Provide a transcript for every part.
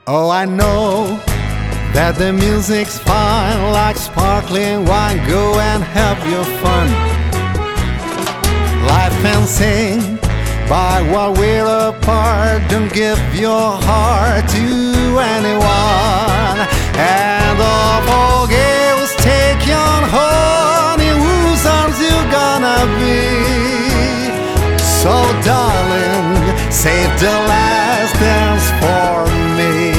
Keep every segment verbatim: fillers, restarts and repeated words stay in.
Oh, I know that the music's fine, like sparkling wine. Go and have your fun. Life and sing by while we're apart. Don't give your heart to anyone. And all for girls, take your honey. Whose arms you gonna be? So darling, save the last dance for me.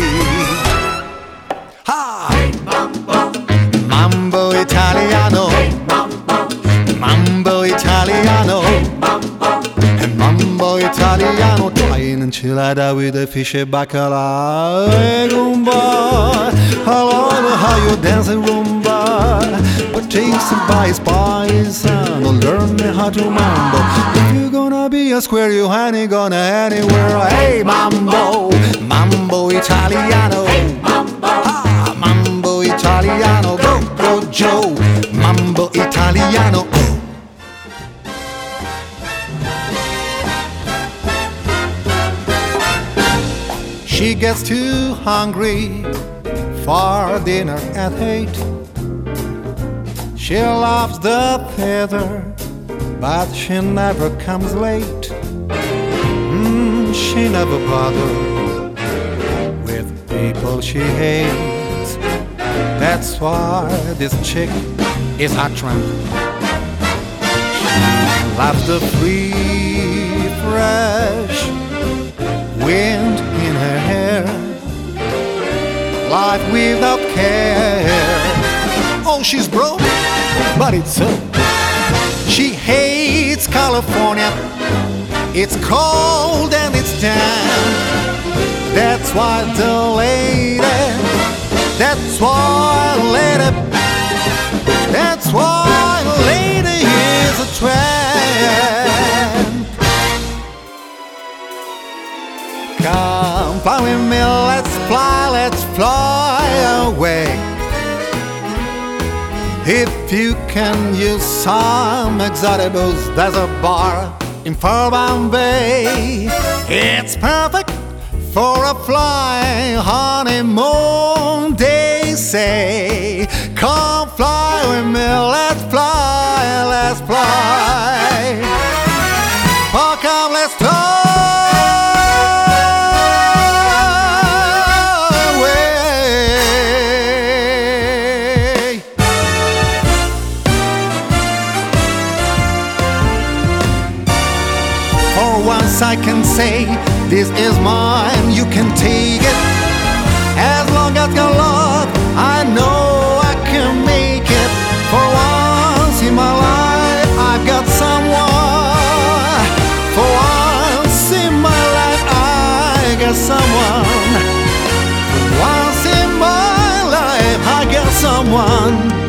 Ha! Hey, mambo. Mambo Italiano. Hey, mambo. Mambo Italiano. Hey, mambo. Mambo Italiano. Try an enchilada with a fish and bacala. Hey, rumba. I love how you dance a rumba. But taste it by spice and learn me how to mambo. If you're gonna be a square, you ain't gonna anywhere. Hey, mambo. Mambo Italiano. Hey, mambo. Ah, Mambo Italiano. Go, go, Joe. Mambo Italiano. She gets too hungry for dinner at eight. She loves the theater, but she never comes late. Mm, she never bothers with people she hates. That's why this chick is a tramp. She loves the free, fresh wind in her hair, life without care. Oh, she's broke, but it's so. She hates California. It's cold and it's damp. That's why the lady, that's why lady, that's why the lady is a tramp. Come fly with me, let's fly, let's fly away. If you can use some exotic booze, there's a bar in Fairbairn Bay. It's perfect for a flying honeymoon, they say. Come fly with me, let's fly, let's fly. Oh, come, let's fly. For once I can say, this is mine, you can take it. As long as your love, I know I can make it. For once in my life, I've got someone. For once in my life, I got someone. For once in my life, I got someone.